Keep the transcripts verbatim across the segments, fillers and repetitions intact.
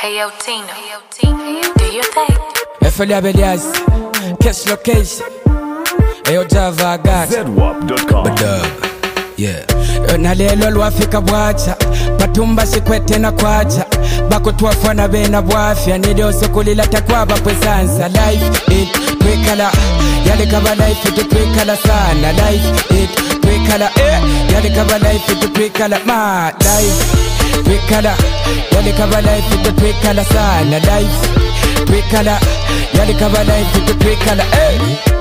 Hey yo Tina, hey yo Tina, do your thing. F L Abelias, cash location. Hey yo Java got Z W A P dot com. Badug, yeah. Na lelo lwafika bwacha patumba sikwete na kwacha bako tuwafana bena bwafya nide osokulila takwaba pwesansa life it twekala yale kaba life it twekala sana life it twekala eh yale kaba life it twekala ma life twekala yale kaba life it twekala sana life twekala yale kaba life it twekala eh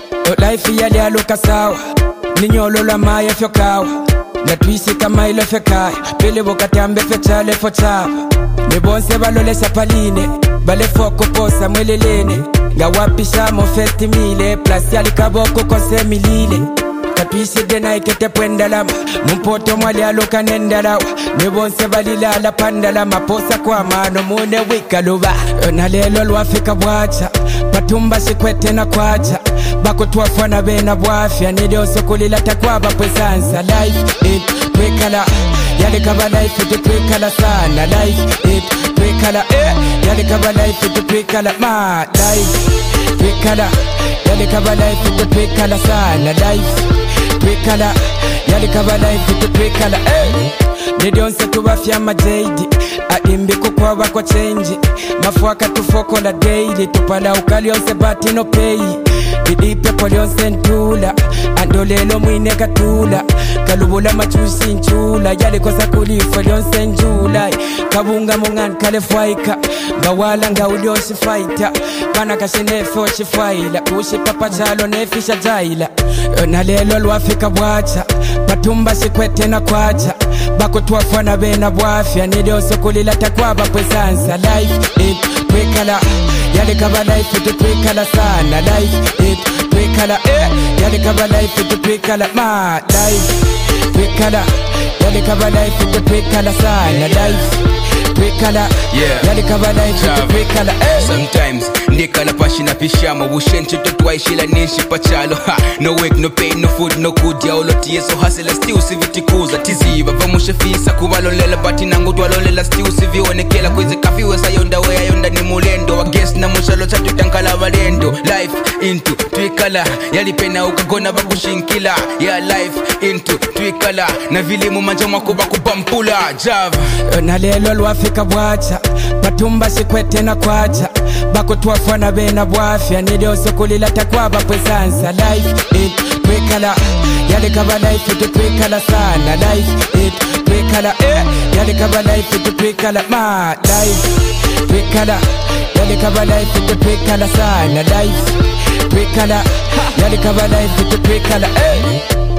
life yale aloka sawa ninyolo la maya fyokawa na twisi kama ilo fekaya pele bokatambe fechale fochapa Nebonse balole sapaline bale foko posa mwelelene nga wapisha mo festi mile plasi alikaboko kose milile katwisi dena ikete pwendalama mumpoto mwali aloka nendalawa Nebonse balila la pandala maposa kwa mano mune wikaluba na lelo lwafika bwacha patumba sikwete na kwacha bako tuwafana bena bwafya nide osokulila takwaba pwesansa life it twekala yale kaba life it twekala sana life it twekala eh yale kaba life it twekala ma life twekala yale kaba life it twekala sana life twekala yale kaba life it twekala eh nidonse tubafya majeidi aimbi kukwaba kwa change mafuaka tufokola daily tupala ukali onse bati no pay bidipe polionse ntula andolelo mwine katula kalubula machusi nchula yale kosa kulifo lionse njula kabunga mungan kale faika ngawala ngaulioshi fighter kana kashinefo shifaila ushi papa chalo nefisha jaila na lelo lwafika bwacha patumba sikwete na kwacha bako tuwafana bena bwafya nide osokulila takwaba pwesansa life it twekala yale kaba life it twekala sana life it twekala eh yale kaba life it twekala ma life twekala yale kaba life it twekala sana life twekala yale kaba life it twekala eh sometimes ndikala pashina pishama bushenche totwaishila nishi pachalo ha no work no pay no food no good ya oloti yeso hustle still sivitikuza tiziba vamushe fisa kubalolela bati nangu twalolela still sivionekela kwize kafi wesa yonda we yonda ni mulendo wa guess na mushalo chatu tankala valendo life into twikala yalipena ukagona bakushinkila ya life into twikala na vilimu manja mwako bakupampula java na lelo lwafika bwacha patumba sikwete na kwacha bako tuwafana bena bwafya nide osokulila takwaba pwesansa life it twekala yale kaba life it twekala sana life it twekala eh yale kaba life it twekala ma life twekala yale kaba life it twekala sana life twekala yale kaba life it twekala eh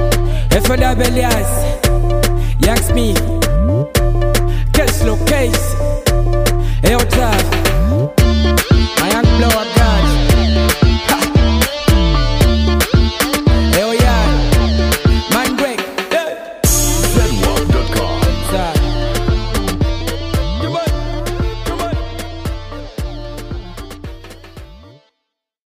F L Abelias Young Smith Case location Hey, what's up?